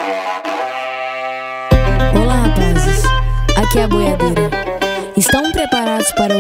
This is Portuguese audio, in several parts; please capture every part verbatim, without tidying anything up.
Olá, rapazes, aqui é a boiadeira. Estão preparados para o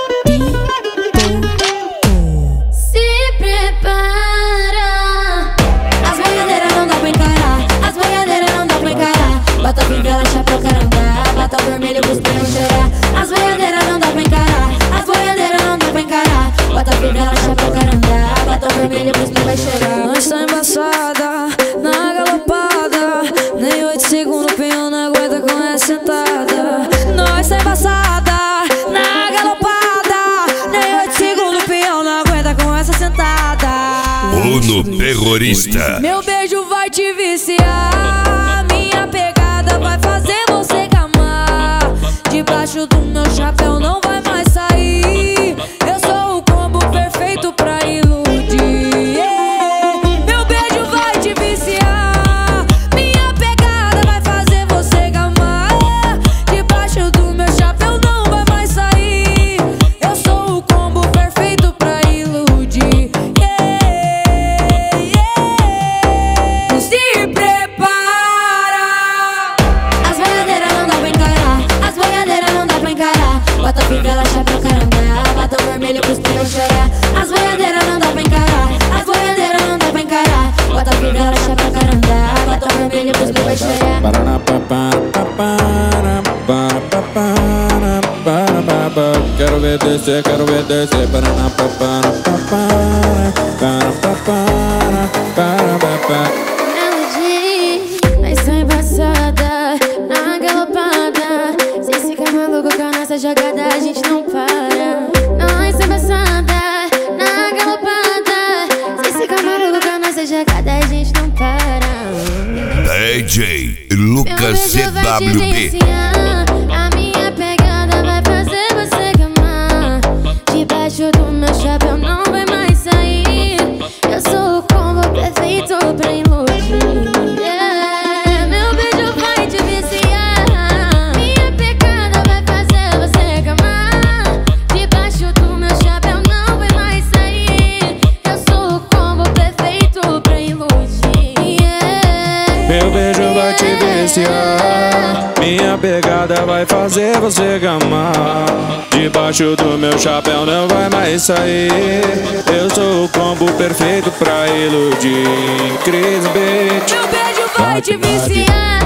Pi-Pô-Pô? Se prepara. As boiadeiras não dá pra encarar, as boiadeiras não dá pra encarar. Bota fivela, chapéu, carandá, bota vermelho pros pião cheirar. As boiadeiras não dá pra encarar, as boiadeiras não dá pra encarar. Bota fivela, chapéu, carandá, bota vermelho pros pião vai cheirar. Nós tá embaçada, na galopada, nem oito segundos o pião não aguenta com essa sentada. Nós tá embaçada, na galopada, nem oito segundos o pião não aguenta com essa sentada. Uno terrorista. Meu beijo vai te viciar, minha pegada vai fazer você gamar. Debaixo do meu chapéu não vai mais sair. Eu sou o combo perfeito pra iludir. Yeah. Meu beijo vai te viciar, minha pegada vai fazer você gamar. Debaixo do meu chapéu não vai mais sair. Eu sou o combo perfeito pra iludir. Yeah. Yeah. Se prepara. As boiadeiras não dá pra encarar, as boiadeiras não dá pra encarar. Bota fivela, chapéu, carandá, bota vermelho pros pião cheirar. As boiadeiras não dá pra encarar, as boiadeiras não dá pra encarar. Bota fivela, chapéu, carandá, bota vermelho pros pião vai cheirar. Quero ver descer, quero ver descer. Melody, nós tá embaçada, na galopada. Cês ficam maluco com a nossa jogada, a gente não para. Nós tá embaçada, na galopada. Cês ficam maluco com a nossa jogada, a gente não para. D J Lucas C W B. A minha pegada vai fazer você gamar. Debaixo do meu chapéu não vai mais sair. Eu sou o combo perfeito pra iludir. Yeah. Meu beijo vai te viciar, minha pegada vai fazer você gamar. Debaixo do meu chapéu não vai mais sair. Eu sou o combo perfeito pra iludir. Yeah. Meu beijo vai te viciar, minha pegada vai fazer você gamar. Debaixo do meu chapéu não vai mais sair. Eu sou o combo perfeito pra iludir. Chris Beat. Meu beijo vai te viciar.